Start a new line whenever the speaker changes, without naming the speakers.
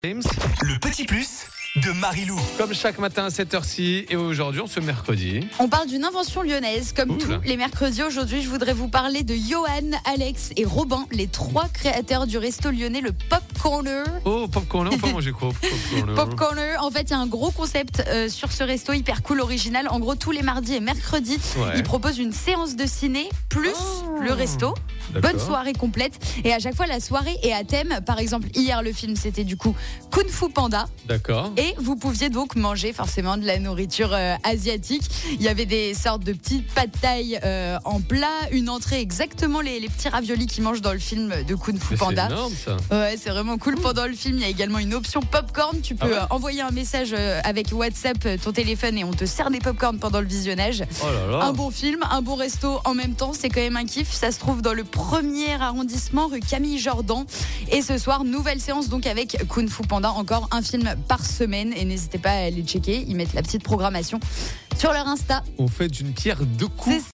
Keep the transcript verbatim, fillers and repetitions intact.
James.
Le petit plus de Marilou.
Comme chaque matin à cette heure-ci, et aujourd'hui, on se mercredi.
On parle d'une invention lyonnaise, comme
Cool.
tous les mercredis. Aujourd'hui, je voudrais vous parler de Johan, Alex et Robin, les trois créateurs du resto lyonnais, le Pop Corner.
Oh, popcorn, on peut manger quoi? Popcorn.
Pop Corner, en fait, il y a un gros concept euh, sur ce resto hyper cool, original. En gros, tous les mardis et mercredis,
Ouais.
ils proposent une séance de ciné plus
Oh.
le resto.
D'accord.
Bonne soirée complète. Et à chaque fois, la soirée est à thème. Par exemple, hier, le film, c'était du coup Kung Fu Panda.
D'accord.
Et vous pouviez donc manger forcément de la nourriture euh, asiatique. Il y avait des sortes de petites pâtes thaï euh, en plat, une entrée exactement les, les petits raviolis qu'ils mangent dans le film de Kung Fu
Mais c'est
Panda.
énorme ça.
Ouais, c'est vraiment cool. Pendant le film, il y a également une option popcorn. Tu peux
Ah ouais
euh, envoyer un message euh, avec WhatsApp, euh, ton téléphone, et on te sert des popcorn pendant le visionnage.
Oh là là.
Un bon film, un bon resto en même temps, c'est quand même un kiff. Ça se trouve dans le premier arrondissement, rue Camille Jordan. Et ce soir, nouvelle séance donc avec Kung Fu Panda, encore un film par semaine. Et n'hésitez pas à aller checker, ils mettent la petite programmation sur leur Insta.
On fait d'une pierre deux coups.
C'est